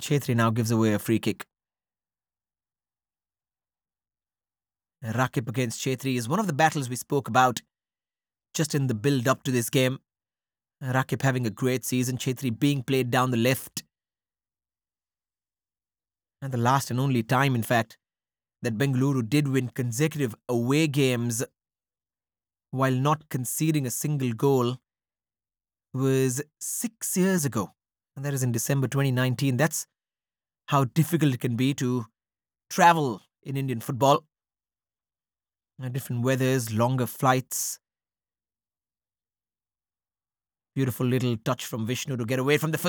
Chhetri now gives away a free kick. Rakip against Chhetri is one of the battles we spoke about just in the build-up to this game. Rakip having a great season, Chhetri being played down the left. And the last and only time, in fact, that Bengaluru did win consecutive away games while not conceding a single goal was 6 years ago. And that is in December 2019. That's how difficult it can be to travel in Indian football. Different weathers, longer flights. Beautiful little touch from Vishnu to get away from the first